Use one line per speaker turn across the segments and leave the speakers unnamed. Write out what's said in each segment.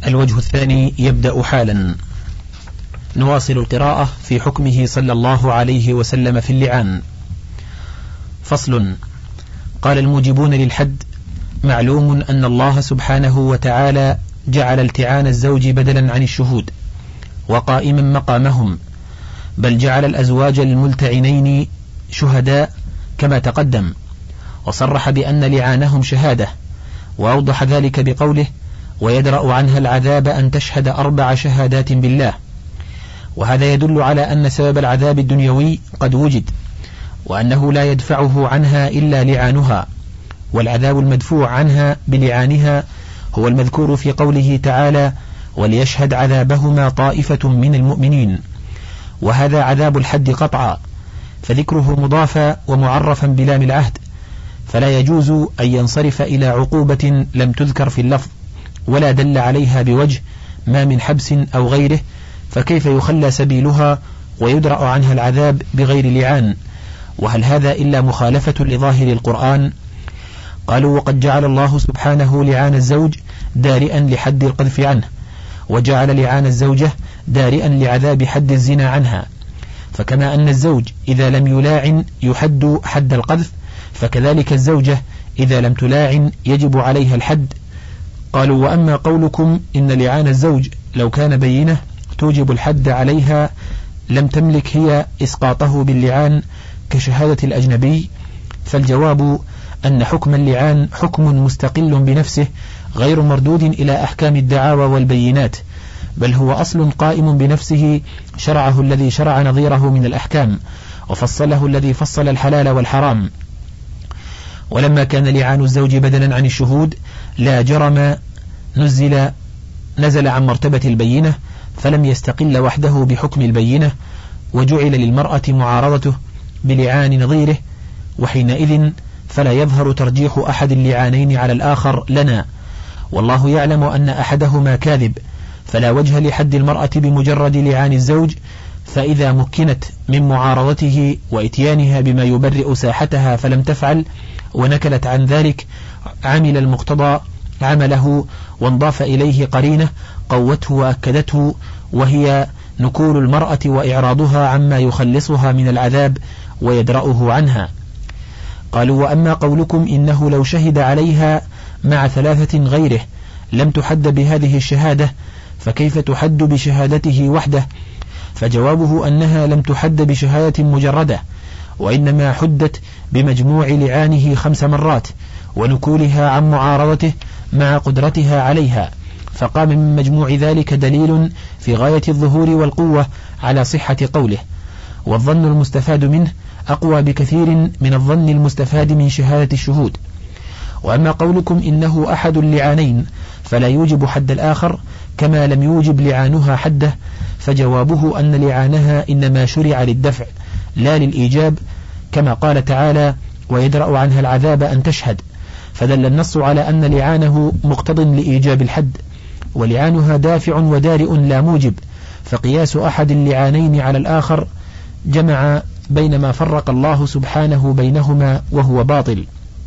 الوجه الثاني يبدأ حالا. نواصل القراءة في حكمه صلى الله عليه وسلم في اللعان. فصل. قال الموجبون للحد: معلوم أن الله سبحانه وتعالى جعل التعان الزوج بدلا عن الشهود وقائما مقامهم، بل جعل الأزواج الملتعنين شهداء كما تقدم، وصرح بأن لعانهم شهادة، وأوضح ذلك بقوله: ويدرأ عنها العذاب أن تشهد 4 شهادات بالله. وهذا يدل على أن سبب العذاب الدنيوي قد وجد، وأنه لا يدفعه عنها إلا لعانها، والعذاب المدفوع عنها بلعانها هو المذكور في قوله تعالى: وليشهد عذابهما طائفة من المؤمنين. وهذا عذاب الحد قطعا، فذكره مضافا ومعرفا بلام العهد، فلا يجوز أن ينصرف إلى عقوبة لم تذكر في اللفظ ولا دل عليها بوجه ما من حبس أو غيره، فكيف يخلى سبيلها ويدرأ عنها العذاب بغير لعان؟ وهل هذا إلا مخالفة لظاهر القرآن؟ قالوا: وقد جعل الله سبحانه لعان الزوج دارئا لحد القذف عنه، وجعل لعان الزوجة دارئا لعذاب حد الزنا عنها، فكما أن الزوج إذا لم يلاعن يحد حد القذف، فكذلك الزوجة إذا لم تلاعن يجب عليها الحد. قالوا: وأما قولكم إن لعان الزوج لو كان بينة توجب الحد عليها لم تملك هي إسقاطه باللعان كشهادة الأجنبي، فالجواب أن حكم اللعان حكم مستقل بنفسه غير مردود إلى أحكام الدعاوى والبينات، بل هو أصل قائم بنفسه شرعه الذي شرع نظيره من الأحكام، وفصله الذي فصل الحلال والحرام. ولما كان لعان الزوج بدلا عن الشهود لا جرم نزل عن مرتبة البينة، فلم يستقل وحده بحكم البينة، وجعل للمرأة معارضته بلعان نظيره، وحينئذ فلا يظهر ترجيح أحد اللعانين على الآخر لنا، والله يعلم أن أحدهما كاذب، فلا وجه لحد المرأة بمجرد لعان الزوج، فإذا مكنت من معارضته وإتيانها بما يبرئ ساحتها فلم تفعل ونكلت عن ذلك عمل المقتضى عمله، وانضاف إليه قرينة قوته وأكدته، وهي نكول المرأة وإعراضها عما يخلصها من العذاب ويدرأه عنها. قالوا: وأما قولكم إنه لو شهد عليها مع 3 غيره لم تحد بهذه الشهادة، فكيف تحد بشهادته وحده؟ فجوابه أنها لم تحد بشهادة مجردة، وإنما حدت بمجموع لعانه 5 مرات ونكولها عن معارضته مع قدرتها عليها، فقام من مجموع ذلك دليل في غاية الظهور والقوة على صحة قوله، والظن المستفاد منه أقوى بكثير من الظن المستفاد من شهادة الشهود. وأما قولكم إنه أحد اللعانين فلا يوجب حد الآخر كما لم يوجب لعانها حده، فجوابه أن لعانها إنما شرع للدفع لا للإيجاب، كما قال تعالى: ويدرأ عنها العذاب أن تشهد، فدل النص على أن لعانه مقتض لإيجاب الحد، ولعانها دافع ودارئ لا موجب، فقياس أحد اللعانين على الآخر جمع بين ما فرق الله سبحانه بينهما وهو باطل.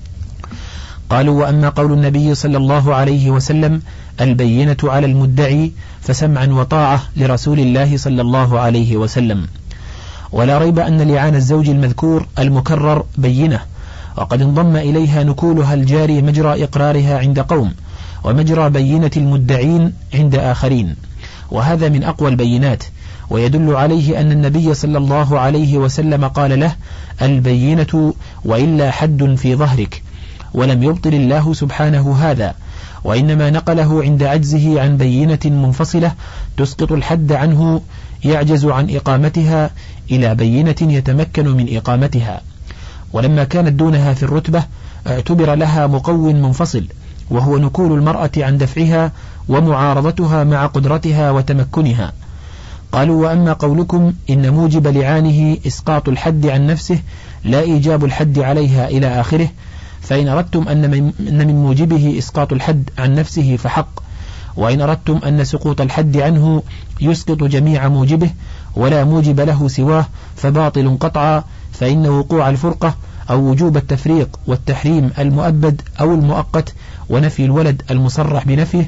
قالوا: وأما قول النبي صلى الله عليه وسلم: البينة على المدعي، فسمعا وطاعة لرسول الله صلى الله عليه وسلم. ولا ريب أن لعان الزوج المذكور المكرر بينة، وقد انضم إليها نكولها الجاري مجرى إقرارها عند قوم، ومجرى بينة المدعين عند آخرين، وهذا من أقوى البينات، ويدل عليه أن النبي صلى الله عليه وسلم قال له: البينة وإلا حد في ظهرك، ولم يبطل الله سبحانه هذا، وإنما نقله عند عجزه عن بينة منفصلة تسقط الحد عنه يعجز عن إقامتها إلى بينة يتمكن من إقامتها. ولما كانت دونها في الرتبة اعتبر لها مقو منفصل، وهو نكول المرأة عن دفعها ومعارضتها مع قدرتها وتمكنها. قالوا: وأما قولكم إن موجب لعانه إسقاط الحد عن نفسه لا إيجاب الحد عليها إلى آخره، فإن أردتم أن من موجبه إسقاط الحد عن نفسه فحق، وإن أردتم أن سقوط الحد عنه يسقط جميع موجبه ولا موجب له سواه فباطل قطعا، فإن وقوع الفرقة أو وجوب التفريق والتحريم المؤبد أو المؤقت ونفي الولد المصرح بنفيه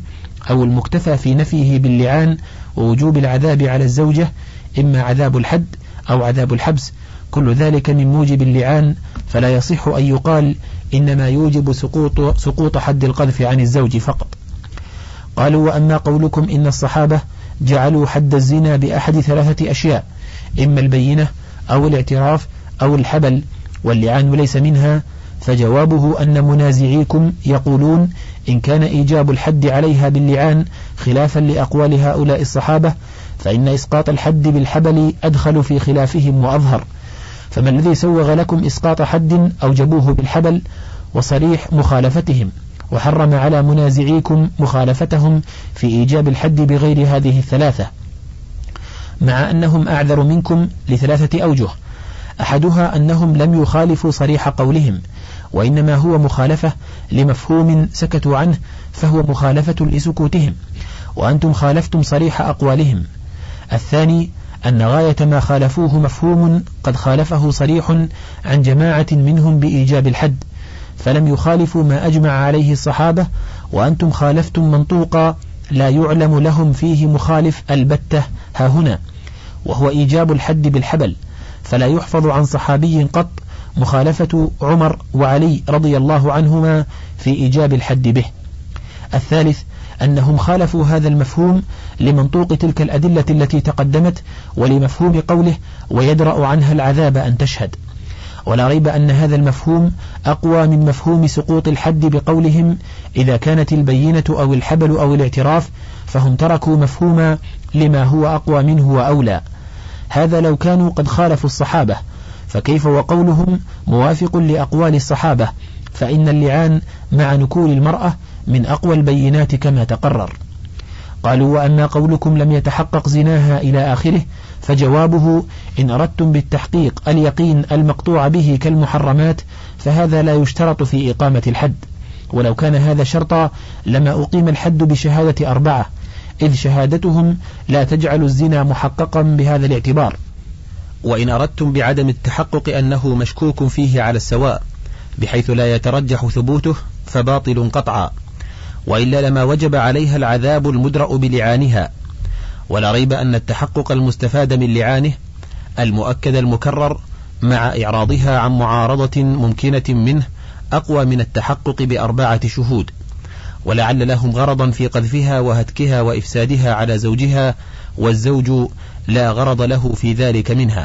أو المكتفى في نفيه باللعان ووجوب العذاب على الزوجة، إما عذاب الحد أو عذاب الحبس، كل ذلك من موجب اللعان، فلا يصح أن يقال إنما يوجب سقوط حد القذف عن الزوج فقط. قالوا: وأما قولكم إن الصحابة جعلوا حد الزنا بأحد 3 أشياء، إما البينة أو الاعتراف أو الحبل، واللعان ليس منها، فجوابه أن منازعيكم يقولون إن كان إيجاب الحد عليها باللعان خلافا لأقوال هؤلاء الصحابة، فإن إسقاط الحد بالحبل أدخل في خلافهم وأظهر، فما الذي سوغ لكم إسقاط حد أوجبوه بالحبل وصريح مخالفتهم، وحرم على منازعيكم مخالفتهم في إيجاب الحد بغير هذه 3، مع أنهم أعذر منكم ل3 أوجه. أحدها أنهم لم يخالفوا صريح قولهم، وإنما هو مخالفة لمفهوم سكتوا عنه، فهو مخالفة لسكوتهم، وأنتم خالفتم صريح أقوالهم. الثاني أن غاية ما خالفوه مفهوم قد خالفه صريح عن جماعة منهم بإيجاب الحد، فلم يخالفوا ما أجمع عليه الصحابة، وأنتم خالفتم منطوقا لا يعلم لهم فيه مخالف البتة ها هنا، وهو إيجاب الحد بالحبل، فلا يحفظ عن صحابي قط مخالفة عمر وعلي رضي الله عنهما في إيجاب الحد به. الثالث أنهم خالفوا هذا المفهوم لمنطوق تلك الأدلة التي تقدمت، ولمفهوم قوله ويدرأ عنها العذاب أن تشهد، ولا ريب أن هذا المفهوم أقوى من مفهوم سقوط الحد بقولهم إذا كانت البينة أو الحبل أو الاعتراف، فهم تركوا مفهوما لما هو أقوى منه وأولى. هذا لو كانوا قد خالفوا الصحابة، فكيف وقولهم موافق لأقوال الصحابة، فإن اللعان مع نكول المرأة من أقوى البينات كما تقرر. قالوا: وأما قولكم لم يتحقق زناها إلى آخره، فجوابه إن أردتم بالتحقيق اليقين المقطوع به كالمحرمات، فهذا لا يشترط في إقامة الحد، ولو كان هذا شرطا لما أقيم الحد بشهادة 4، إذ شهادتهم لا تجعل الزنا محققا بهذا الاعتبار. وإن أردتم بعدم التحقق أنه مشكوك فيه على السواء بحيث لا يترجح ثبوته، فباطل قطعا، وإلا لما وجب عليها العذاب المدرأ بلعانها. ولا ريب أن التحقق المستفاد من لعانه المؤكد المكرر مع إعراضها عن معارضة ممكنة منه أقوى من التحقق ب4 شهود، ولعل لهم غرضا في قذفها وهتكها وإفسادها على زوجها، والزوج لا غرض له في ذلك منها.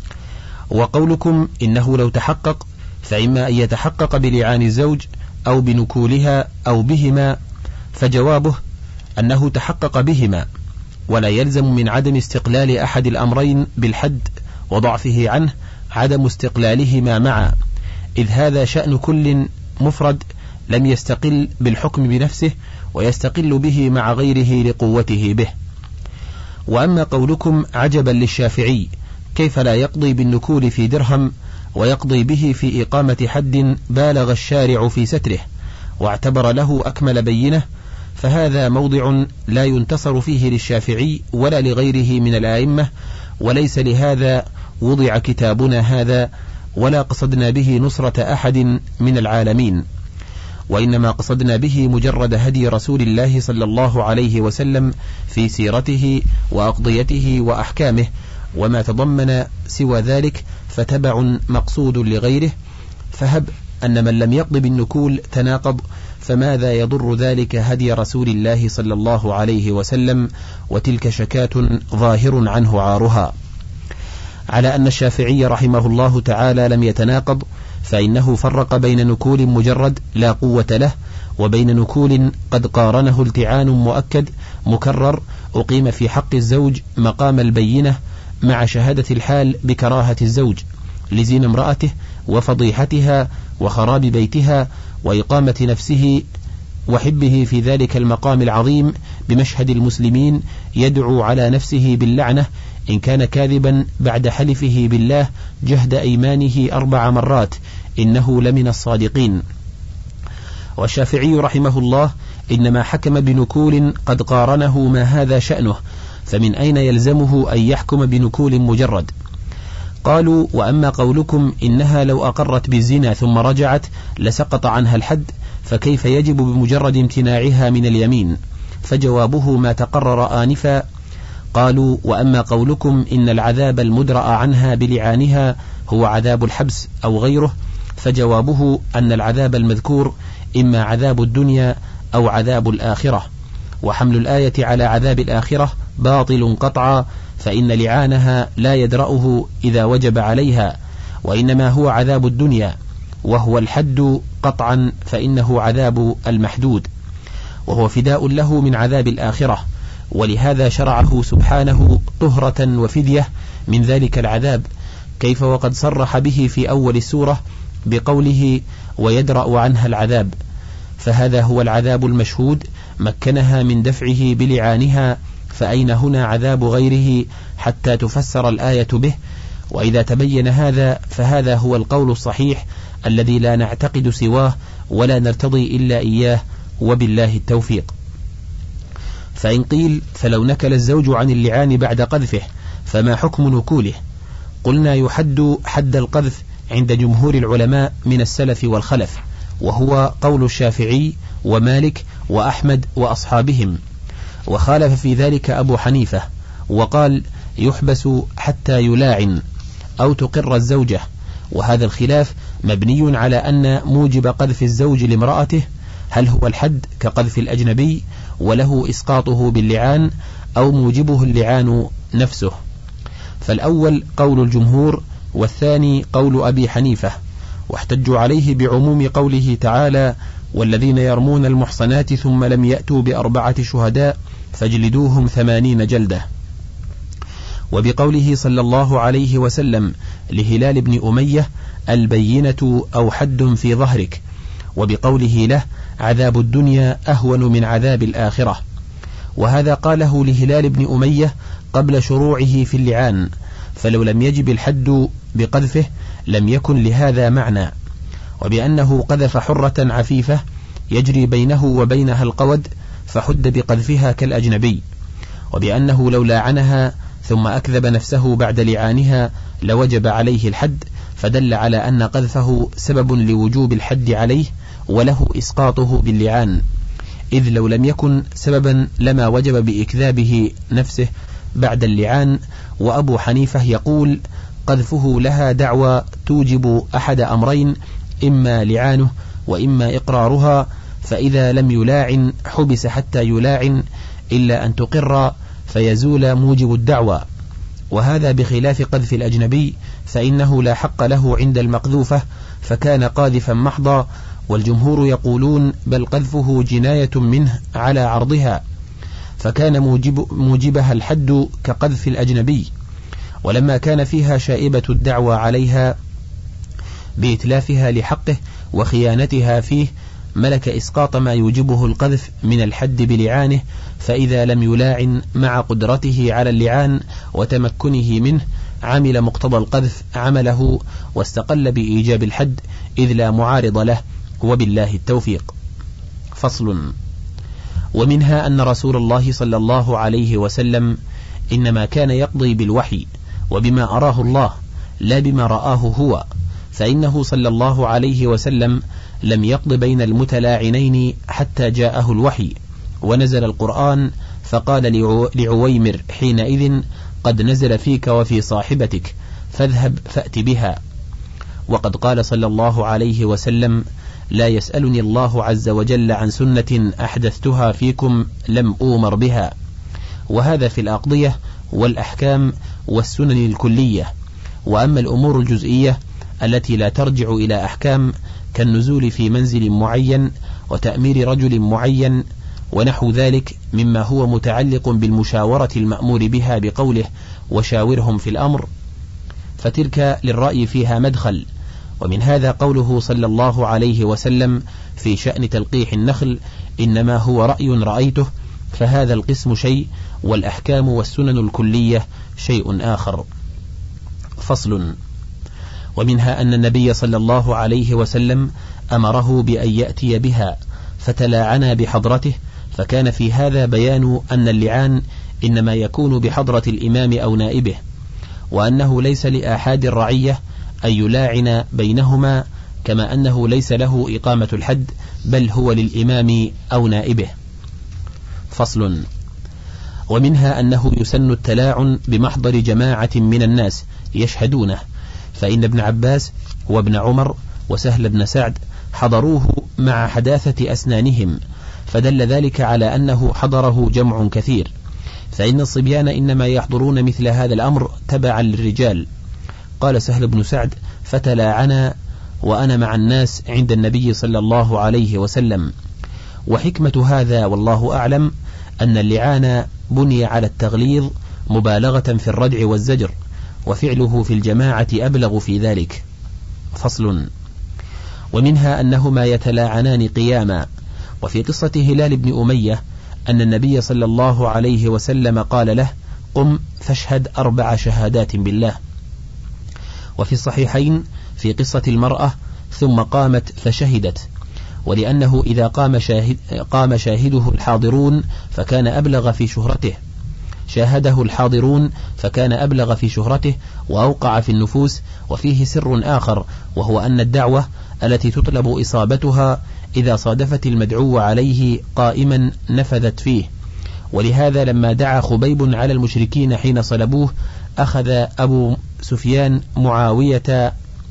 وقولكم إنه لو تحقق فإما أن يتحقق بلعان الزوج أو بنكولها أو بهما، فجوابه أنه تحقق بهما، ولا يلزم من عدم استقلال أحد الأمرين بالحد وضعفه عنه عدم استقلالهما معا، إذ هذا شأن كل مفرد لم يستقل بالحكم بنفسه، ويستقل به مع غيره لقوته به. وأما قولكم عجبا للشافعي كيف لا يقضي بالنكول في درهم ويقضي به في إقامة حد بالغ الشارع في ستره واعتبر له أكمل بينه، فهذا موضع لا ينتصر فيه للشافعي ولا لغيره من الآئمة، وليس لهذا وضع كتابنا هذا، ولا قصدنا به نصرة أحد من العالمين، وإنما قصدنا به مجرد هدي رسول الله صلى الله عليه وسلم في سيرته وأقضيته وأحكامه، وما تضمن سوى ذلك فتبع مقصود لغيره. فهب أن من لم يقض بالنكول تناقض، فماذا يضر ذلك هدي رسول الله صلى الله عليه وسلم، وتلك شكاة ظاهر عنه عارها. على أن الشافعي رحمه الله تعالى لم يتناقض، فإنه فرق بين نكول مجرد لا قوة له، وبين نكول قد قارنه التعان مؤكد مكرر أقيم في حق الزوج مقام البينة مع شهادة الحال بكراهة الزوج لزين امرأته وفضيحتها وخراب بيتها وإقامة نفسه وحبه في ذلك المقام العظيم بمشهد المسلمين يدعو على نفسه باللعنة إن كان كاذبا بعد حلفه بالله جهد أيمانه 4 مرات إنه لمن الصادقين. والشافعي رحمه الله إنما حكم بنكول قد قارنه ما هذا شأنه، فمن أين يلزمه أن يحكم بنكول مجرد؟ قالوا: وأما قولكم إنها لو أقرت بالزنا ثم رجعت لسقط عنها الحد، فكيف يجب بمجرد امتناعها من اليمين؟ فجوابه ما تقرر آنفا. قالوا: وأما قولكم إن العذاب المدرأ عنها بلعانها هو عذاب الحبس أو غيره، فجوابه أن العذاب المذكور إما عذاب الدنيا أو عذاب الآخرة، وحمل الآية على عذاب الآخرة باطل قطعا، فإن لعانها لا يدرأه إذا وجب عليها، وإنما هو عذاب الدنيا، وهو الحد قطعا، فإنه عذاب المحدود، وهو فداء له من عذاب الآخرة، ولهذا شرعه سبحانه طهرة وفدية من ذلك العذاب، كيف وقد صرح به في أول السورة بقوله: ويدرأ عنها العذاب، فهذا هو العذاب المشهود مكنها من دفعه بلعانها، فأين هنا عذاب غيره حتى تفسر الآية به؟ وإذا تبين هذا فهذا هو القول الصحيح الذي لا نعتقد سواه ولا نرتضي إلا إياه، وبالله التوفيق. فإن قيل: فلو نكل الزوج عن اللعان بعد قذفه فما حكم نكوله؟ قلنا: يحد حد القذف عند جمهور العلماء من السلف والخلف، وهو قول الشافعي ومالك وأحمد وأصحابهم، وخالف في ذلك أبو حنيفة وقال: يحبس حتى يلاعن أو تقر الزوجة. وهذا الخلاف مبني على أن موجب قذف الزوج لامرأته هل هو الحد كقذف الأجنبي وله إسقاطه باللعان، أو موجبه اللعان نفسه. فالأول قول الجمهور، والثاني قول أبي حنيفة، واحتجوا عليه بعموم قوله تعالى: والذين يرمون المحصنات ثم لم يأتوا ب4 شهداء فاجلدوهم 80 جلدة، وبقوله صلى الله عليه وسلم لهلال بن أمية: البينة أو حد في ظهرك، وبقوله له: عذاب الدنيا أهون من عذاب الآخرة. وهذا قاله لهلال بن أمية قبل شروعه في اللعان، فلو لم يجب الحد بقذفه لم يكن لهذا معنى، وبأنه قذف حرة عفيفة يجري بينه وبينها القود فحد بقذفها كالأجنبي، وبأنه لو لاعنها ثم أكذب نفسه بعد لعانها لوجب عليه الحد، فدل على أن قذفه سبب لوجوب الحد عليه وله إسقاطه باللعان، إذ لو لم يكن سببا لما وجب بإكذابه نفسه بعد اللعان. وأبو حنيفة يقول: قذفه لها دعوى توجب أحد أمرين، إما لعانه وإما إقرارها، فإذا لم يلاعن حبس حتى يلاعن إلا أن تقر فيزول موجب الدعوى، وهذا بخلاف قذف الأجنبي، فإنه لا حق له عند المقذوفة فكان قاذفا محضا، والجمهور يقولون: بل قذفه جناية منه على عرضها، فكان موجبها الحد كقذف الأجنبي. ولما كان فيها شائبة الدعوى عليها بإتلافها لحقه وخيانتها فيه، ملك إسقاط ما يوجبه القذف من الحد بلعانه، فإذا لم يلاعن مع قدرته على اللعان وتمكنه منه عمل مقتضى القذف عمله واستقل بإيجاب الحد، إذ لا معارض له، وبالله التوفيق. فصل. ومنها أن رسول الله صلى الله عليه وسلم إنما كان يقضي بالوحي وبما أراه الله لا بما رآه هو، فإنه صلى الله عليه وسلم لم يقض بين المتلاعنين حتى جاءه الوحي ونزل القرآن، فقال لعويمر حينئذ: قد نزل فيك وفي صاحبتك فاذهب فأت بها. وقد قال صلى الله عليه وسلم: لا يسألني الله عز وجل عن سنة أحدثتها فيكم لم أومر بها. وهذا في الأقضية والأحكام والسنن الكلية. وأما الأمور الجزئية التي لا ترجع إلى أحكام كالنزول في منزل معين وتأمير رجل معين ونحو ذلك مما هو متعلق بالمشاورة المأمور بها بقوله: وشاورهم في الأمر، فتلك للرأي فيها مدخل. ومن هذا قوله صلى الله عليه وسلم في شأن تلقيح النخل: إنما هو رأي رأيته، فهذا القسم شيء، والأحكام والسنن الكلية شيء آخر. فصل. ومنها أن النبي صلى الله عليه وسلم أمره بأن يأتي بها فتلاعنا بحضرته، فكان في هذا بيان أن اللعان إنما يكون بحضرة الإمام أو نائبه، وأنه ليس لآحاد الرعية أن يلاعن بينهما، كما أنه ليس له إقامة الحد، بل هو للإمام أو نائبه. فصل. ومنها أنه يسن التلاعن بمحضر جماعة من الناس يشهدونه، فإن ابن عباس وابن عمر وسهل بن سعد حضروه مع حداثة أسنانهم، فدل ذلك على أنه حضره جمع كثير، فإن الصبيان إنما يحضرون مثل هذا الأمر تبعا للرجال. قال سهل بن سعد: فتلاعنا وأنا مع الناس عند النبي صلى الله عليه وسلم. وحكمة هذا والله أعلم أن اللعان بني على التغليظ مبالغة في الردع والزجر، وفعله في الجماعة أبلغ في ذلك. فصل. ومنها أنهما يتلاعنان قياما. وفي قصة هلال بن أمية أن النبي صلى الله عليه وسلم قال له: قم فاشهد 4 شهادات بالله. وفي الصحيحين في قصة المرأة: ثم قامت فشهدت، ولأنه إذا قام شاهده الحاضرون فكان أبلغ في شهرته، شاهده الحاضرون فكان أبلغ في شهرته وأوقع في النفوس. وفيه سر آخر، وهو أن الدعوة التي تطلب إصابتها إذا صادفت المدعو عليه قائما نفذت فيه. ولهذا لما دعا خبيب على المشركين حين صلبوه أخذ أبو سفيان معاوية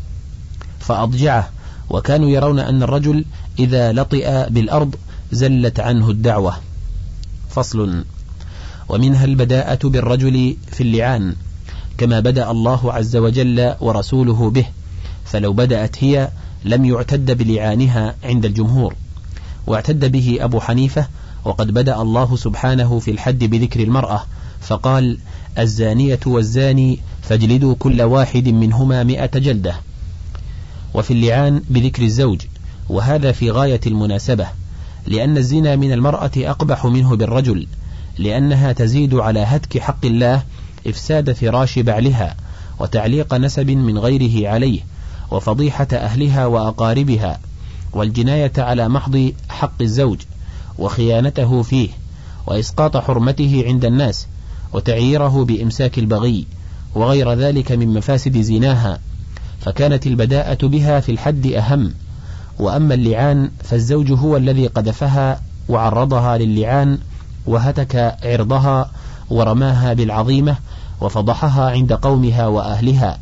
فأضجعه، وكانوا يرون أن الرجل إذا لطئ بالأرض زلت عنه الدعوة. فصل. ومنها البداءة بالرجل في اللعان، كما بدأ الله عز وجل ورسوله به، فلو بدأت هي لم يعتد بلعانها عند الجمهور، واعتد به أبو حنيفة، وقد بدأ الله سبحانه في الحد بذكر المرأة فقال: الزانية والزاني فاجلدوا كل واحد منهما 100 جلدة. وفي اللعان بذكر الزوج، وهذا في غاية المناسبة، لأن الزنا من المرأة أقبح منه بالرجل، لأنها تزيد على هتك حق الله إفساد فراش بعلها، وتعليق نسب من غيره عليه، وفضيحة أهلها وأقاربها، والجناية على محض حق الزوج، وخيانته فيه، وإسقاط حرمته عند الناس، وتعييره بإمساك البغي، وغير ذلك من مفاسد زناها، فكانت البداءة بها في الحد أهم. وأما اللعان فالزوج هو الذي قذفها وعرضها للعان وهتك عرضها ورماها بالعظيمة وفضحها عند قومها وأهلها،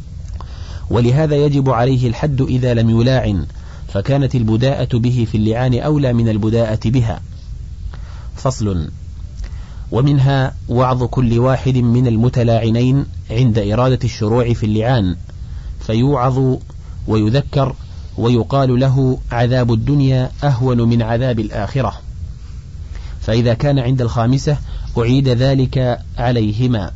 ولهذا يجب عليه الحد إذا لم يلاعن، فكانت البداءة به في اللعان أولى من البداءة بها. فصل. ومنها وعظ كل واحد من المتلاعنين عند إرادة الشروع في اللعان، فيوعظ ويذكر ويقال له: عذاب الدنيا أهون من عذاب الآخرة. فإذا كان عند الخامسة أعيد ذلك عليهما،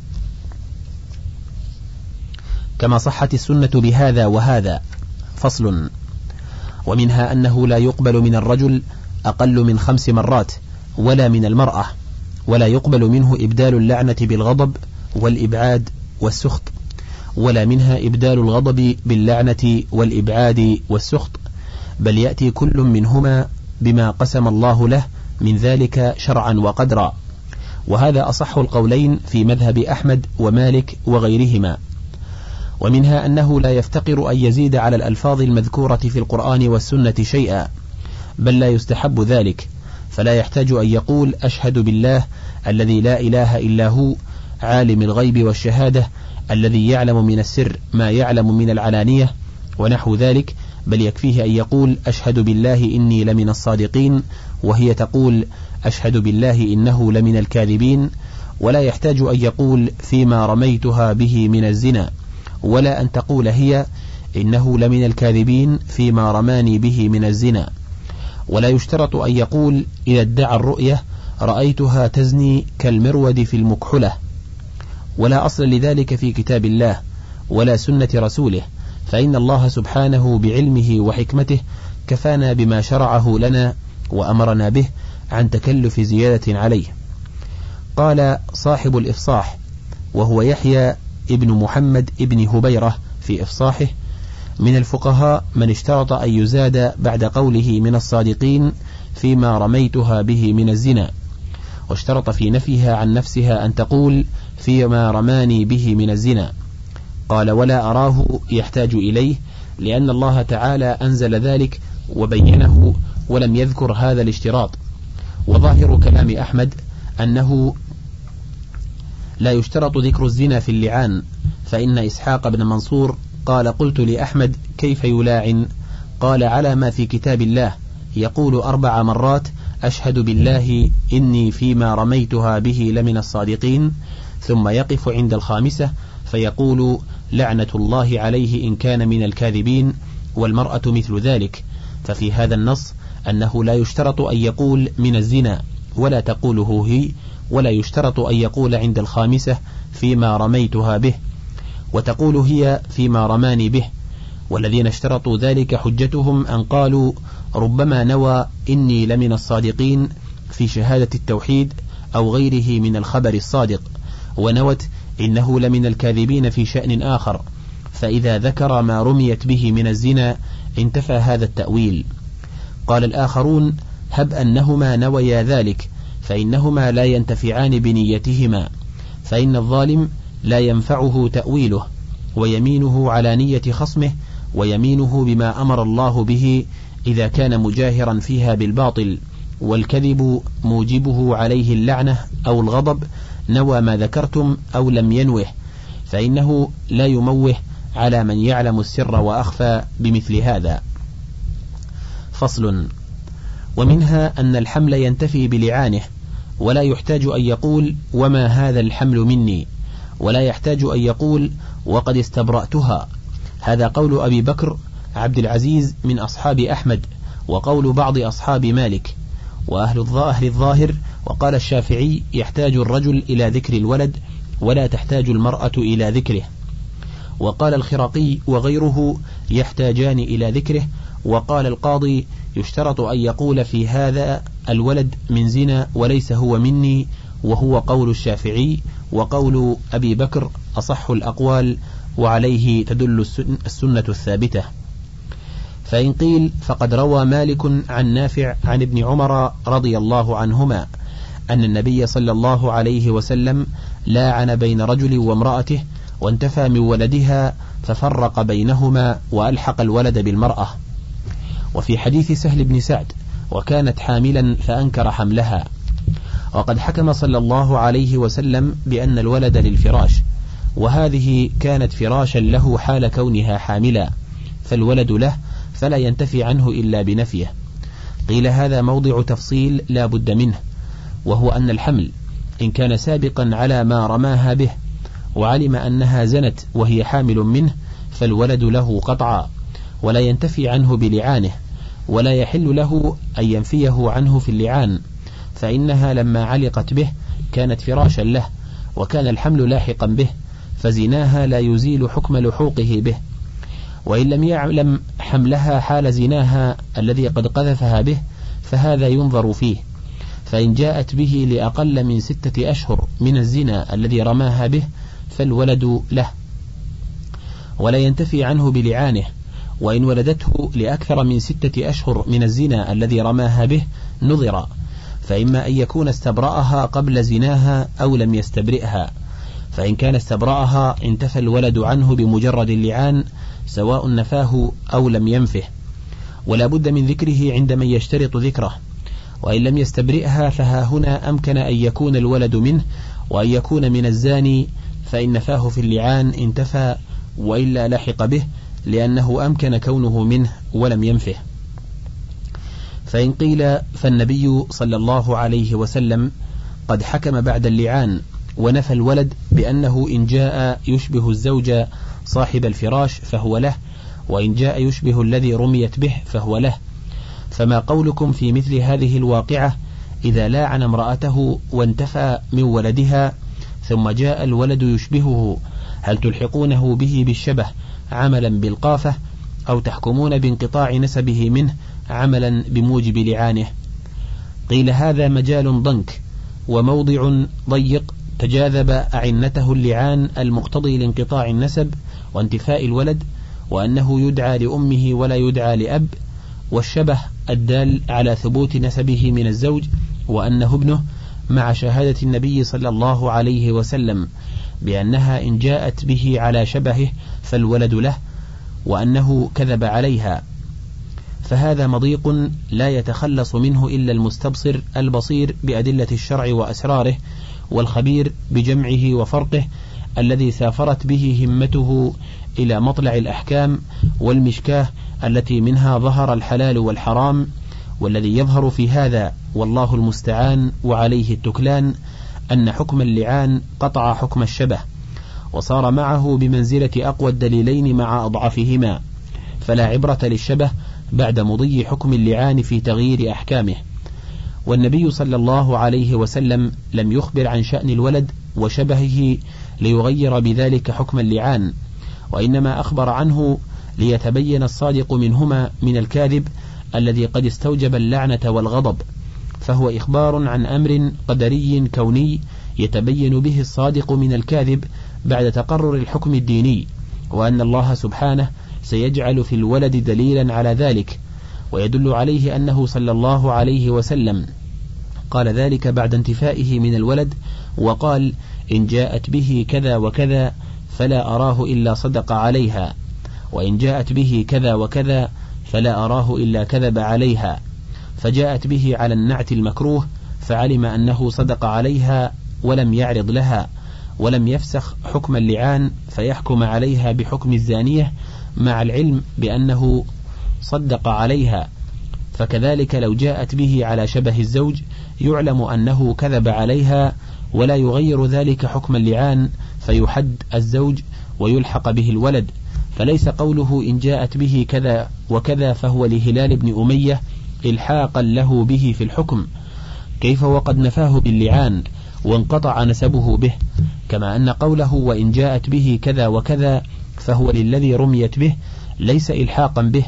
كما صحت السنة بهذا وهذا. فصل. ومنها أنه لا يقبل من الرجل أقل من 5 مرات، ولا من المرأة، ولا يقبل منه إبدال اللعنة بالغضب والإبعاد والسخط، ولا منها إبدال الغضب باللعنة والإبعاد والسخط، بل يأتي كل منهما بما قسم الله له من ذلك شرعا وقدرا. وهذا أصح القولين في مذهب أحمد ومالك وغيرهما. ومنها أنه لا يفتقر أن يزيد على الألفاظ المذكورة في القرآن والسنة شيئا، بل لا يستحب ذلك، فلا يحتاج أن يقول: أشهد بالله الذي لا إله إلا هو عالم الغيب والشهادة الذي يعلم من السر ما يعلم من العلانية ونحو ذلك، بل يكفيه أن يقول: أشهد بالله إني لمن الصادقين، وهي تقول: أشهد بالله إنه لمن الكاذبين. ولا يحتاج أن يقول: فيما رميتها به من الزنا، ولا أن تقول هي: إنه لمن الكاذبين فيما رماني به من الزنا. ولا يشترط أن يقول إذا ادعى الرؤية: رأيتها تزني كالمرود في المكحلة. ولا أصل لذلك في كتاب الله ولا سنة رسوله، فإن الله سبحانه بعلمه وحكمته كفانا بما شرعه لنا وأمرنا به عن تكلف زيادة عليه. قال صاحب الإفصاح، وهو يحيى ابن محمد ابن هبيرة في إفصاحه: من الفقهاء من اشترط أن يزاد بعد قوله من الصادقين فيما رميتها به من الزنا، واشترط في نفيها عن نفسها أن تقول: فيما رماني به من الزنا. قال: ولا أراه يحتاج إليه، لأن الله تعالى أنزل ذلك وبينه ولم يذكر هذا الاشتراط. وظاهر كلام أحمد أنه لا يشترط ذكر الزنا في اللعان، فإن إسحاق بن منصور قال: قلت لأحمد: كيف يلاعن؟ قال: على ما في كتاب الله، يقول 4 مرات: أشهد بالله إني فيما رميتها به لمن الصادقين، ثم يقف عند 5 فيقول: لعنة الله عليه إن كان من الكاذبين، والمرأة مثل ذلك. ففي هذا النص أنه لا يشترط أن يقول من الزنا، ولا تقوله هي، ولا يشترط أن يقول عند 5 فيما رميتها به، وتقول هي فيما رماني به. والذين اشترطوا ذلك حجتهم أن قالوا: ربما نوى إني لمن الصادقين في شهادة التوحيد أو غيره من الخبر الصادق، ونوت إنه لمن الكاذبين في شأن آخر، فإذا ذكر ما رميت به من الزنا انتفى هذا التأويل. قال الآخرون: هب أنهما نويا ذلك، فإنهما لا ينتفعان بنيتهما، فإن الظالم لا ينفعه تأويله، ويمينه على نية خصمه، ويمينه بما أمر الله به إذا كان مجاهرا فيها بالباطل، والكذب موجبه عليه اللعنة أو الغضب، نوى ما ذكرتم أو لم ينوه، فإنه لا يموه على من يعلم السر وأخفى بمثل هذا. فصل. ومنها أن الحمل ينتفي بلعانه، ولا يحتاج أن يقول: وما هذا الحمل مني، ولا يحتاج أن يقول: وقد استبرأتها. هذا قول أبي بكر عبد العزيز من أصحاب أحمد، وقول بعض أصحاب مالك وأهل الظاهر. وقال الشافعي: يحتاج الرجل إلى ذكر الولد، ولا تحتاج المرأة إلى ذكره. وقال الخرقي وغيره: يحتاجان إلى ذكره. وقال القاضي: يشترط أن يقول في هذا الولد من زنا وليس هو مني، وهو قول الشافعي وقول أبي بكر أصح الأقوال، وعليه تدل السنة الثابتة. فإن قيل: فقد روى مالك عن نافع عن ابن عمر رضي الله عنهما أن النبي صلى الله عليه وسلم لاعن بين رجل وامرأته، وانتفى من ولدها ففرق بينهما وألحق الولد بالمرأة. وفي حديث سهل بن سعد: وكانت حاملا فأنكر حملها. وقد حكم صلى الله عليه وسلم بأن الولد للفراش، وهذه كانت فراشا له حال كونها حاملا، فالولد له فلا ينتفي عنه إلا بنفيه. قيل: هذا موضع تفصيل لا بد منه، وهو أن الحمل إن كان سابقا على ما رماها به، وعلم أنها زنت وهي حامل منه، فالولد له قطعا، ولا ينتفي عنه بلعانه، ولا يحل له أن ينفيه عنه في اللعان، فإنها لما علقت به كانت فراشا له، وكان الحمل لاحقا به، فزناها لا يزيل حكم لحوقه به. وإن لم يعلم حملها حال زناها الذي قد قذفها به، فهذا ينظر فيه، فإن جاءت به لأقل من 6 أشهر من الزنا الذي رماها به، فالولد له، ولا ينتفي عنه بلعانه. وإن ولدته لأكثر من 6 أشهر من الزنا الذي رماها به، نظر، فإما أن يكون استبرأها قبل زناها أو لم يستبرئها، فإن كان استبرأها انتفى الولد عنه بمجرد اللعان، سواء نفاه أو لم ينفه، ولا بد من ذكره عند من يشترط ذكره. وإن لم يستبرئها فها هنا أمكن أن يكون الولد منه، وأن يكون من الزاني، فإن نفاه في اللعان انتفى، وإلا لحق به، لأنه أمكن كونه منه ولم ينفه. فإن قيل: فالنبي صلى الله عليه وسلم قد حكم بعد اللعان ونفى الولد بأنه إن جاء يشبه الزوج صاحب الفراش فهو له، وإن جاء يشبه الذي رميت به فهو له، فما قولكم في مثل هذه الواقعة إذا لاعن امرأته وانتفى من ولدها ثم جاء الولد يشبهه؟ هل تلحقونه به بالشبه عملا بالقافة، أو تحكمون بانقطاع نسبه منه عملا بموجب لعانه؟ قيل: هذا مجال ضنك وموضع ضيق تجاذب أعنته اللعان المقتضي لانقطاع النسب وانتفاء الولد، وأنه يدعى لأمه ولا يدعى لأب، والشبه الدال على ثبوت نسبه من الزوج وأنه ابنه، مع شهادة النبي صلى الله عليه وسلم بأنها إن جاءت به على شبهه فالولد له، وأنه كذب عليها. فهذا مضيق لا يتخلص منه إلا المستبصر البصير بأدلة الشرع وأسراره، والخبير بجمعه وفرقه، الذي سافرت به همته إلى مطلع الأحكام والمشكاه التي منها ظهر الحلال والحرام. والذي يظهر في هذا والله المستعان وعليه التكلان أن حكم اللعان قطع حكم الشبه، وصار معه بمنزلة أقوى الدليلين مع أضعفهما، فلا عبرة للشبه بعد مضي حكم اللعان في تغيير أحكامه. والنبي صلى الله عليه وسلم لم يخبر عن شأن الولد وشبهه ليغير بذلك حكم اللعان، وإنما أخبر عنه ليتبين الصادق منهما من الكاذب الذي قد استوجب اللعنة والغضب، فهو إخبار عن أمر قدري كوني يتبين به الصادق من الكاذب بعد تقرر الحكم الديني، وأن الله سبحانه سيجعل في الولد دليلا على ذلك، ويدل عليه أنه صلى الله عليه وسلم قال ذلك بعد انتفائه من الولد، وقال: إن جاءت به كذا وكذا فلا أراه إلا صدق عليها، وإن جاءت به كذا وكذا فلا أراه إلا كذب عليها. فجاءت به على النعت المكروه، فعلم أنه صدق عليها ولم يعرض لها، ولم يفسخ حكم اللعان فيحكم عليها بحكم الزانية مع العلم بأنه صدق عليها. فكذلك لو جاءت به على شبه الزوج يعلم أنه كذب عليها، ولا يغير ذلك حكم اللعان فيحد الزوج ويلحق به الولد. فليس قوله إن جاءت به كذا وكذا فهو لهلال بن أمية إلحاقا له به في الحكم، كيف وقد نفاه باللعان وانقطع نسبه به، كما أن قوله وإن جاءت به كذا وكذا فهو للذي رميت به ليس إلحاقا به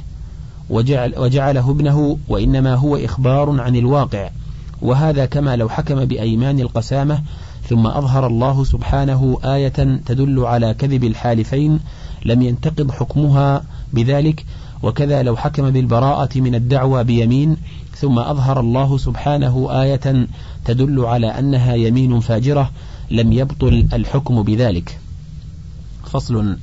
وجعله ابنه، وإنما هو إخبار عن الواقع. وهذا كما لو حكم بأيمان القسامة ثم أظهر الله سبحانه آية تدل على كذب الحالفين لم ينتقض حكمها بذلك، وكذا لو حكم بالبراءة من الدعوى بيمين ثم أظهر الله سبحانه آية تدل على أنها يمين فاجرة لم يبطل الحكم بذلك. فصل.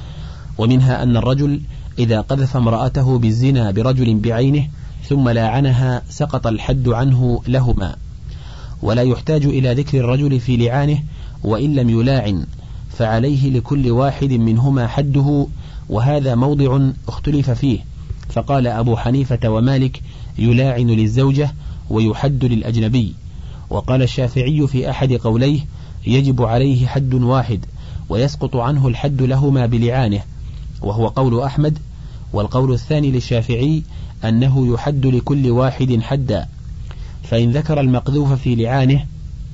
ومنها أن الرجل إذا قذف امرأته بالزنا برجل بعينه ثم لاعنها سقط الحد عنه لهما، ولا يحتاج إلى ذكر الرجل في لعانه وإن لم يلاعن، فعليه لكل واحد منهما حده، وهذا موضع اختلف فيه، فقال أبو حنيفة ومالك يلاعن للزوجة ويحد للأجنبي، وقال الشافعي في أحد قوليه يجب عليه حد واحد ويسقط عنه الحد لهما بلعانه، وهو قول أحمد. والقول الثاني للشافعي أنه يحد لكل واحد حدا، فإن ذكر المقذوف في لعانه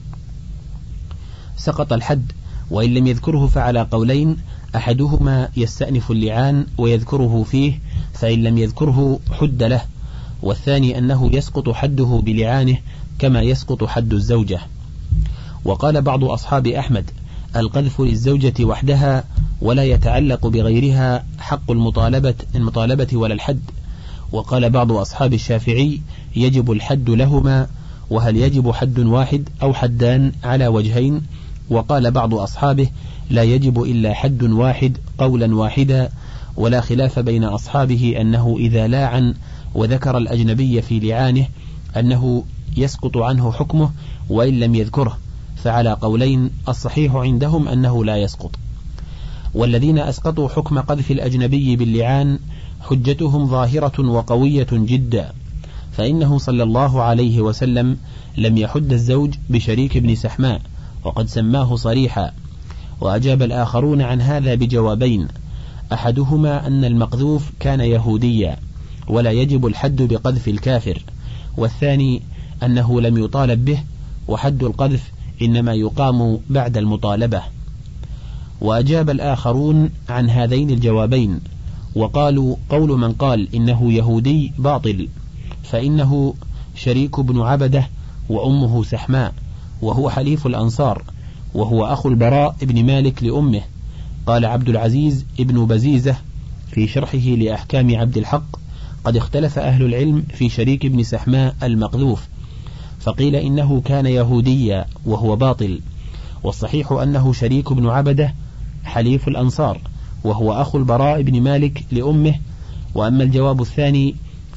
سقط الحد، وإن لم يذكره فعلى قولين، أحدهما يستأنف اللعان ويذكره فيه، فإن لم يذكره حد له، والثاني أنه يسقط حده بلعانه كما يسقط حد الزوجة. وقال بعض أصحاب أحمد القذف للزوجة وحدها ولا يتعلق بغيرها حق المطالبة ولا الحد. وقال بعض أصحاب الشافعي يجب الحد لهما، وهل يجب حد واحد أو حدان على وجهين. وقال بعض أصحابه لا يجب إلا حد واحد قولا واحدا، ولا خلاف بين أصحابه أنه إذا لاعن وذكر الأجنبي في لعانه أنه يسقط عنه حكمه وإن لم يذكره، فعلى قولين الصحيح عندهم أنه لا يسقط. والذين أسقطوا حكم قذف الأجنبي باللعان حجتهم ظاهرة وقوية جدا، فإنه صلى الله عليه وسلم لم يحد الزوج بشريك بن سحماء وقد سماه صريحا. وأجاب الآخرون عن هذا بجوابين، أحدهما أن المقذوف كان يهوديا ولا يجب الحد بقذف الكافر، والثاني أنه لم يطالب به وحد القذف إنما يقام بعد المطالبة. وأجاب الآخرون عن هذين الجوابين وقالوا قول من قال إنه يهودي باطل، فإنه شريك بن عبده وأمه سحماء وهو حليف الأنصار، وهو أخو البراء بن مالك لأمه. قال عبد العزيز ابن بزيزة في شرحه لأحكام عبد الحق قد اختلف أهل العلم في شريك بن سحماء المقذوف، فقيل إنه كان يهوديا وهو باطل، والصحيح أنه شريك بن عبده حليف الأنصار وهو أخو البراء بن مالك لأمه. وأما الجواب الثاني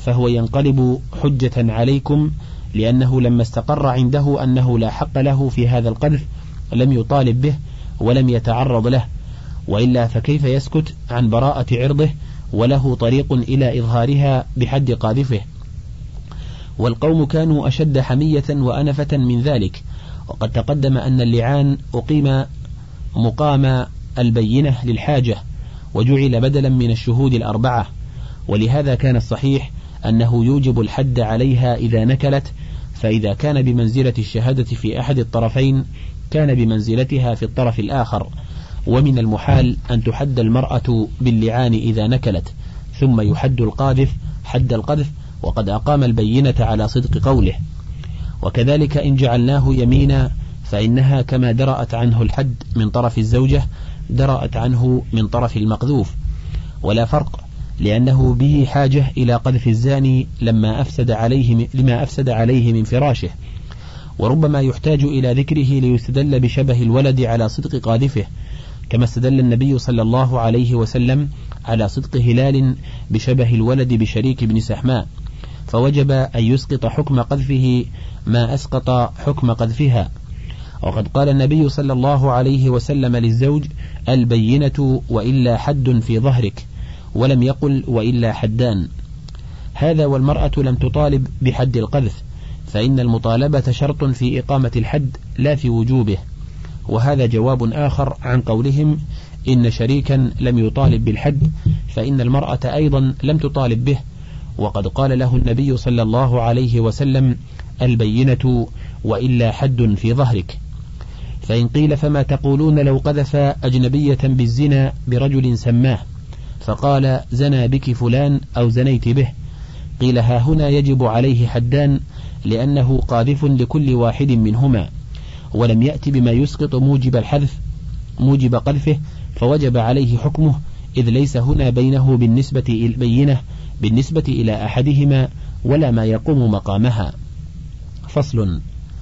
فهو ينقلب حجة عليكم، لأنه لما استقر عنده أنه لا حق له في هذا القذف لم يطالب به ولم يتعرض له، وإلا فكيف يسكت عن براءة عرضه وله طريق إلى إظهارها بحد قاذفه؟ والقوم كانوا أشد حمية وأنفة من ذلك، وقد تقدم أن اللعان أقيم مقام البينة للحاجة وجعل بدلا من الشهود الأربعة، ولهذا كان الصحيح أنه يوجب الحد عليها إذا نكلت، فإذا كان بمنزلة الشهادة في أحد الطرفين كان بمنزلتها في الطرف الآخر. ومن المحال أن تحد المرأة باللعان إذا نكلت ثم يحد القاذف حد القذف وقد أقام البينة على صدق قوله. وكذلك إن جعلناه يمينا فإنها كما درأت عنه الحد من طرف الزوجة درأت عنه من طرف المقذوف، ولا فرق، لأنه به حاجة إلى قذف الزاني لما أفسد عليه من فراشه، وربما يحتاج إلى ذكره ليستدل بشبه الولد على صدق قاذفه، كما استدل النبي صلى الله عليه وسلم على صدق هلال بشبه الولد بشريك بن سحماء، فوجب أن يسقط حكم قذفه ما أسقط حكم قذفها. وقد قال النبي صلى الله عليه وسلم للزوج: البينة وإلا حد في ظهرك، ولم يقل وإلا حدان. هذا والمرأة لم تطالب بحد القذف، فإن المطالبة شرط في إقامة الحد لا في وجوبه. وهذا جواب آخر عن قولهم إن شريكا لم يطالب بالحد، فإن المرأة أيضا لم تطالب به، وقد قال له النبي صلى الله عليه وسلم: البينة وإلا حد في ظهرك. فإن قيل: فما تقولون لو قذف أجنبية بالزنا برجل سماه فقال: زنى بك فلان أو زنيت به؟ قيل: ها هنا يجب عليه حدان، لأنه قاذف لكل واحد منهما، ولم يأتي بما يسقط موجب قذفه، فوجب عليه حكمه، إذ ليس هنا بينه بالنسبة إلى أحدهما ولا ما يقوم مقامها. فصل.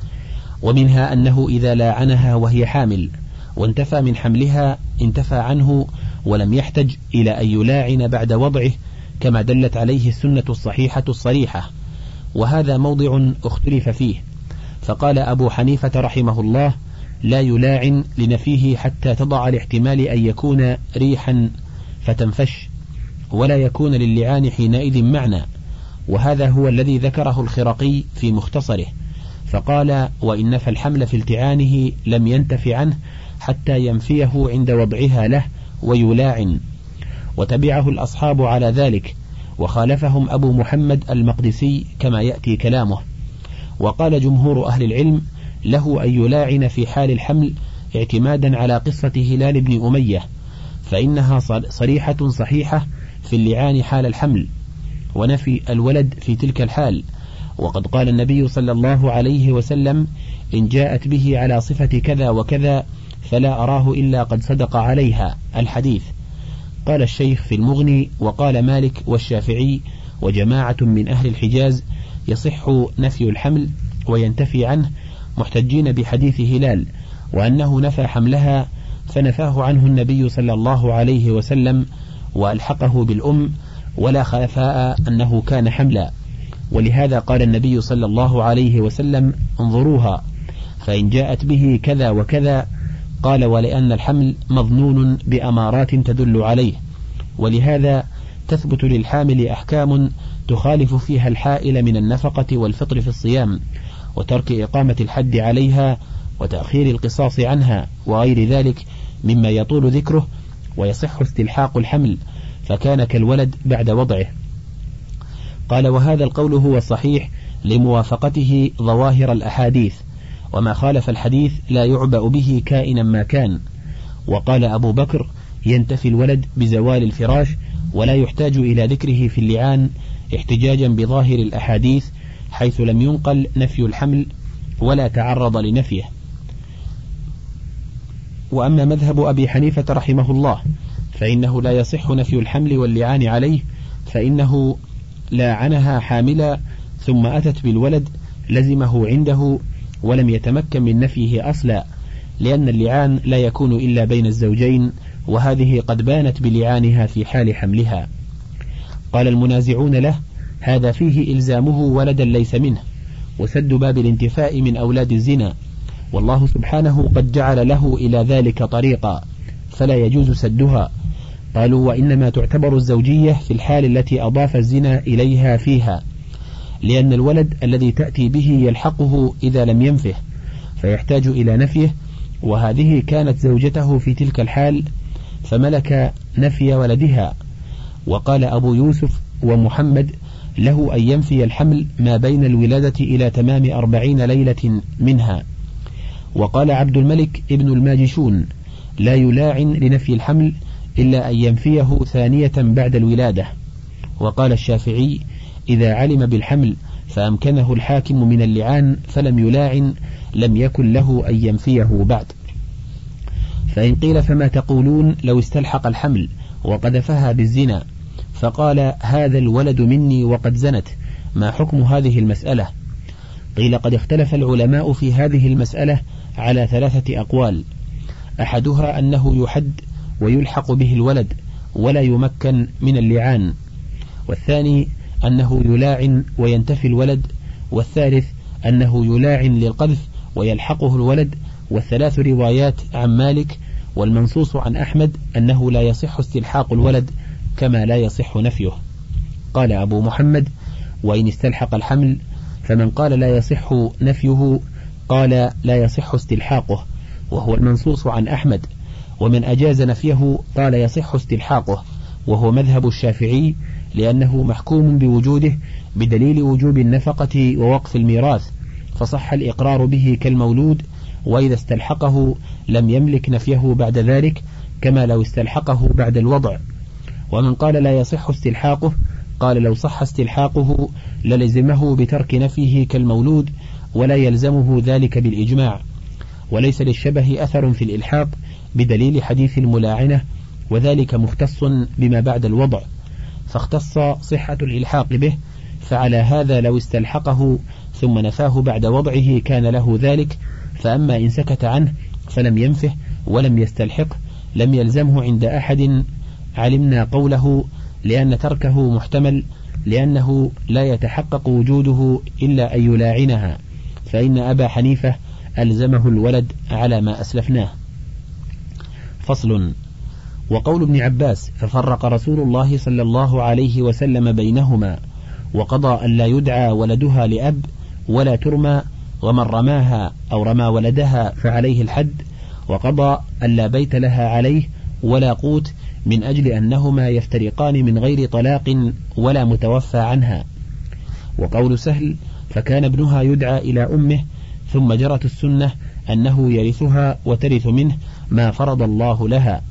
ومنها أنه إذا لاعنها وهي حامل وانتفى من حملها انتفى عنه ولم يحتج إلى أن يلاعن بعد وضعه، كما دلت عليه السنة الصحيحة الصريحة، وهذا موضع اختلف فيه، فقال أبو حنيفة رحمه الله: لا يلاعن لنفيه حتى تضع لاحتمال أن يكون ريحا فتنفش، ولا يكون للعان حينئذ معنى، وهذا هو الذي ذكره الخرقي في مختصره، فقال: وإن نفى الحمل في التعانه لم ينتف عنه حتى ينفيه عند وضعها له ويلاعن. وتبعه الأصحاب على ذلك، وخالفهم أبو محمد المقدسي كما يأتي كلامه. وقال جمهور أهل العلم: له أن يلاعن في حال الحمل اعتمادا على قصة هلال بن أمية، فإنها صريحة صحيحة في اللعان حال الحمل ونفي الولد في تلك الحال. وقد قال النبي صلى الله عليه وسلم: إن جاءت به على صفة كذا وكذا فلا أراه إلا قد صدق عليها، الحديث. قال الشيخ في المغني: وقال مالك والشافعي وجماعة من أهل الحجاز: يصح نفي الحمل وينتفي عنه، محتجين بحديث هلال، وأنه نفى حملها فنفاه عنه النبي صلى الله عليه وسلم وألحقه بالأم، ولا خفاء أنه كان حملا. ولهذا قال النبي صلى الله عليه وسلم: انظروها فإن جاءت به كذا وكذا، قال: ولأن الحمل مظنون بأمارات تدل عليه. ولهذا تثبت للحامل أحكام تخالف فيها الحائل من النفقة والفطر في الصيام وترك إقامة الحد عليها وتأخير القصاص عنها وغير ذلك مما يطول ذكره، ويصح استلحاق الحمل فكان كالولد بعد وضعه. قال: وهذا القول هو الصحيح لموافقته ظواهر الأحاديث، وما خالف الحديث لا يعبأ به كائنا ما كان. وقال أبو بكر: ينتفي الولد بزوال الفراش، ولا يحتاج إلى ذكره في اللعان احتجاجا بظاهر الأحاديث، حيث لم ينقل نفي الحمل ولا تعرض لنفيه. وأما مذهب أبي حنيفة رحمه الله فإنه لا يصح نفي الحمل واللعان عليه، فإنه لاعنها حاملا ثم أتت بالولد لزمه عنده ولم يتمكن من نفيه أصلا، لأن اللعان لا يكون إلا بين الزوجين، وهذه قد بانت بلعانها في حال حملها. قال المنازعون له: هذا فيه إلزامه ولدا ليس منه، وسد باب الانتفاء من أولاد الزنا، والله سبحانه قد جعل له إلى ذلك طريقا فلا يجوز سدها. قالوا وإنما تعتبر الزوجية في الحال التي أضاف الزنا إليها فيها، لأن الولد الذي تأتي به يلحقه إذا لم ينفه فيحتاج إلى نفيه، وهذه كانت زوجته في تلك الحال فملك نفي ولدها. وقال أبو يوسف ومحمد له أن ينفي الحمل ما بين الولادة إلى تمام 40 ليلة منها. وقال عبد الملك ابن الماجشون لا يلاعن لنفي الحمل إلا أن ينفيه ثانية بعد الولادة. وقال الشافعي إذا علم بالحمل فأمكنه الحاكم من اللعان فلم يلاعن لم يكن له أن ينفيه بعد. فإن قيل فما تقولون لو استلحق الحمل وقذفها بالزنا فقال هذا الولد مني وقد زنت، ما حكم هذه المسألة؟ قيل قد اختلف العلماء في هذه المسألة على 3 أقوال، أحدها أنه يحد ويلحق به الولد ولا يمكن من اللعان، والثاني أنه يلاعن وينتفي الولد، والثالث أنه يلاعن للقذف ويلحقه الولد. والثلاث روايات عن مالك، والمنصوص عن أحمد أنه لا يصح استلحاق الولد كما لا يصح نفيه. قال أبو محمد وإن استلحق الحمل، فمن قال لا يصح نفيه قال لا يصح استلحاقه، وهو المنصوص عن أحمد. ومن أجاز نفيه قال يصح استلحاقه، وهو مذهب الشافعي لأنه محكوم بوجوده بدليل وجوب النفقة ووقف الميراث، فصح الإقرار به كالمولود، وإذا استلحقه لم يملك نفيه بعد ذلك كما لو استلحقه بعد الوضع. ومن قال لا يصح استلحاقه قال لو صح استلحاقه للزمه بترك نفيه كالمولود ولا يلزمه ذلك بالإجماع، وليس للشبه أثر في الإلحاق بدليل حديث الملاعنة، وذلك مختص بما بعد الوضع فاختص صحة الإلحاق به. فعلى هذا لو استلحقه ثم نفاه بعد وضعه كان له ذلك، فأما إن سكت عنه فلم ينفه ولم يستلحق لم يلزمه عند أحد علمنا قوله، لأن تركه محتمل، لأنه لا يتحقق وجوده إلا أن يلاعنها، فإن أبا حنيفة ألزمه الولد على ما أسلفناه. فصل. وقول ابن عباس ففرق رسول الله صلى الله عليه وسلم بينهما وقضى أن لا يدعى ولدها لأب ولا ترمى، ومن رماها أو رمى ولدها فعليه الحد، وقضى أن لا بيت لها عليه ولا قوت، من أجل أنهما يفترقان من غير طلاق ولا متوفى عنها. وقول سهل فكان ابنها يدعى إلى أمه ثم جرت السنة أنه يرثها وترث منه ما فرض الله لها.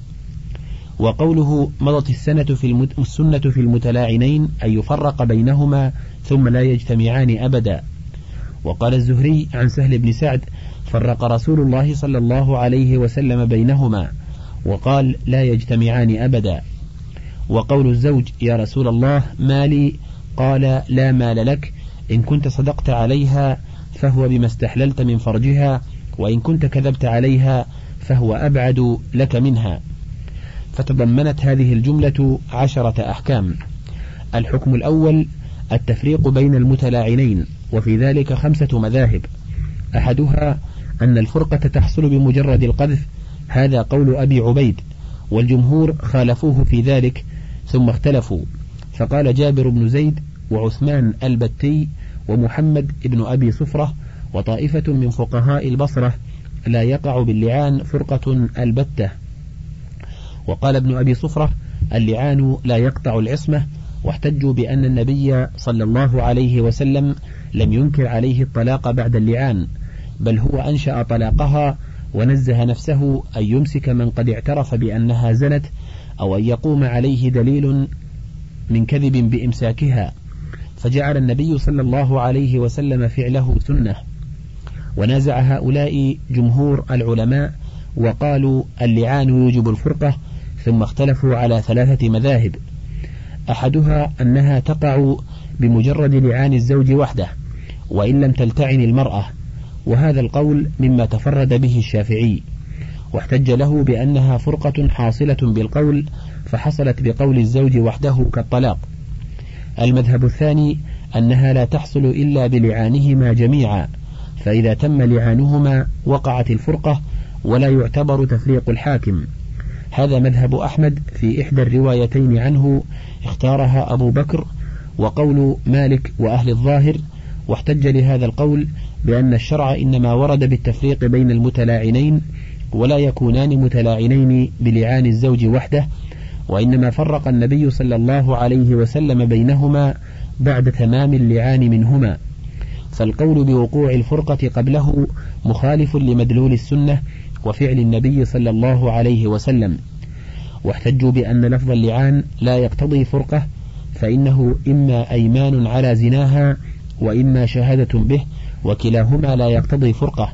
وقوله مضت السنة في المتلاعنين أن يفرق بينهما ثم لا يجتمعان أبدا. وقال الزهري عن سهل بن سعد فرق رسول الله صلى الله عليه وسلم بينهما وقال لا يجتمعان أبدا. وقول الزوج يا رسول الله مالي، قال لا مال لك، إن كنت صدقت عليها فهو بما استحللت من فرجها، وإن كنت كذبت عليها فهو أبعد لك منها. فتضمنت هذه الجملة 10 أحكام. الحكم الأول التفريق بين المتلاعنين، وفي ذلك 5 مذاهب، أحدها أن الفرقة تحصل بمجرد القذف، هذا قول أبي عبيد، والجمهور خالفوه في ذلك ثم اختلفوا، فقال جابر بن زيد وعثمان البتي ومحمد بن أبي صفرة وطائفة من فقهاء البصرة لا يقع باللعان فرقة البتة. وقال ابن أبي صفرة اللعان لا يقطع العصمة، واحتجوا بأن النبي صلى الله عليه وسلم لم ينكر عليه الطلاق بعد اللعان، بل هو أنشأ طلاقها ونزه نفسه أن يمسك من قد اعترف بأنها زنت، أو أن يقوم عليه دليل من كذب بإمساكها، فجعل النبي صلى الله عليه وسلم فعله سنة. ونازع هؤلاء جمهور العلماء وقالوا اللعان يوجب الفرقة، ثم اختلفوا على 3 مذاهب، أحدها أنها تقع بمجرد لعان الزوج وحده وإن لم تلتعن المرأة، وهذا القول مما تفرد به الشافعي، واحتج له بأنها فرقة حاصلة بالقول، فحصلت بقول الزوج وحده كالطلاق. المذهب الثاني أنها لا تحصل إلا بلعانهما جميعا، فإذا تم لعانهما وقعت الفرقة ولا يعتبر تفريق الحاكم. هذا مذهب أحمد في إحدى الروايتين عنه اختارها أبو بكر، وقول مالك وأهل الظاهر، واحتج لهذا القول بأن الشرع إنما ورد بالتفريق بين المتلاعنين، ولا يكونان متلاعنين بلعان الزوج وحده، وإنما فرق النبي صلى الله عليه وسلم بينهما بعد تمام اللعان منهما، فالقول بوقوع الفرقة قبله مخالف لمدلول السنة وفعل النبي صلى الله عليه وسلم. واحتجوا بأن لفظ اللعان لا يقتضي فرقة، فإنه إما أيمان على زناها وإما شهادة به، وكلاهما لا يقتضي فرقة،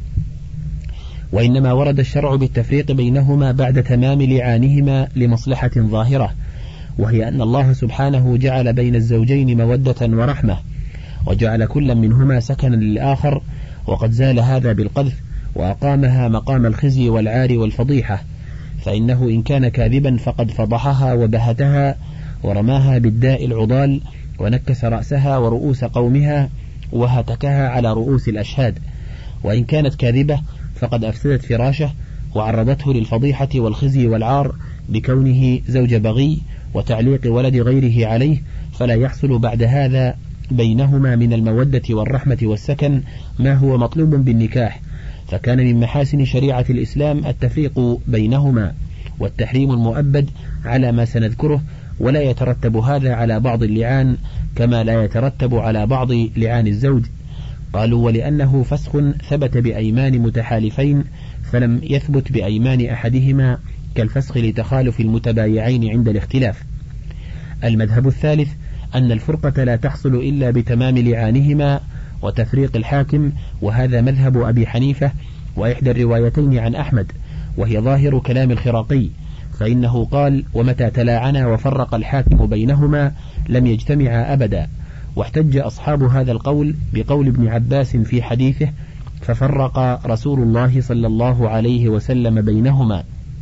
وإنما ورد الشرع بالتفريق بينهما بعد تمام لعانهما لمصلحة ظاهرة، وهي أن الله سبحانه جعل بين الزوجين مودة ورحمة، وجعل كل منهما سكنا للآخر، وقد زال هذا بالقذف وأقامها مقام الخزي والعار والفضيحة، فإنه إن كان كاذبا فقد فضحها وبهتها ورماها بالداء العضال، ونكس رأسها ورؤوس قومها وهتكها على رؤوس الأشهاد، وإن كانت كاذبة فقد أفسدت فراشه وعرضته للفضيحة والخزي والعار بكونه زوج بغي وتعليق ولد غيره عليه، فلا يحصل بعد هذا بينهما من المودة والرحمة والسكن ما هو مطلوب بالنكاح. فكان من محاسن شريعة الإسلام التفريق بينهما والتحريم المؤبد على ما سنذكره، ولا يترتب هذا على بعض اللعان كما لا يترتب على بعض لعان الزوج. قالوا ولأنه فسخ ثبت بأيمان متحالفين فلم يثبت بأيمان أحدهما كالفسخ لتخالف المتبايعين عند الاختلاف. المذهب الثالث أن الفرقة لا تحصل إلا بتمام لعانهما وتفريق الحاكم، وهذا مذهب أبي حنيفة وإحدى الروايتين عن أحمد، وهي ظاهر كلام الخراقي، فإنه قال ومتى تلاعنا وفرق الحاكم بينهما لم يجتمعا أبدا. واحتج أصحاب هذا القول بقول ابن عباس في حديثه ففرق رسول الله صلى الله عليه وسلم بينهما،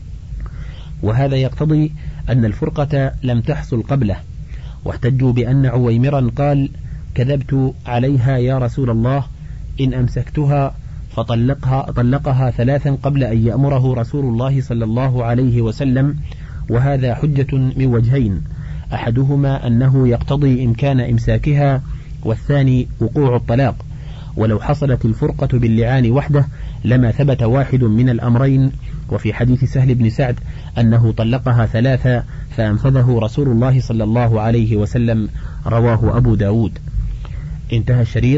وهذا يقتضي أن الفرقة لم تحصل قبله. واحتجوا بأن عويمرا قال كذبت عليها يا رسول الله إن أمسكتها طلقها ثلاثا قبل أن يأمره رسول الله صلى الله عليه وسلم، وهذا حجة من وجهين، أحدهما أنه يقتضي إمكان إمساكها، والثاني وقوع الطلاق، ولو حصلت الفرقة باللعان وحده لما ثبت واحد من الأمرين. وفي حديث سهل بن سعد أنه طلقها ثلاثا فأنفذه رسول الله صلى الله عليه وسلم، رواه أبو داود. انتهى الشريط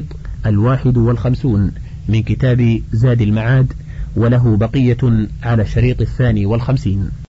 51 من كتاب زاد المعاد، وله بقية على الشريط 52.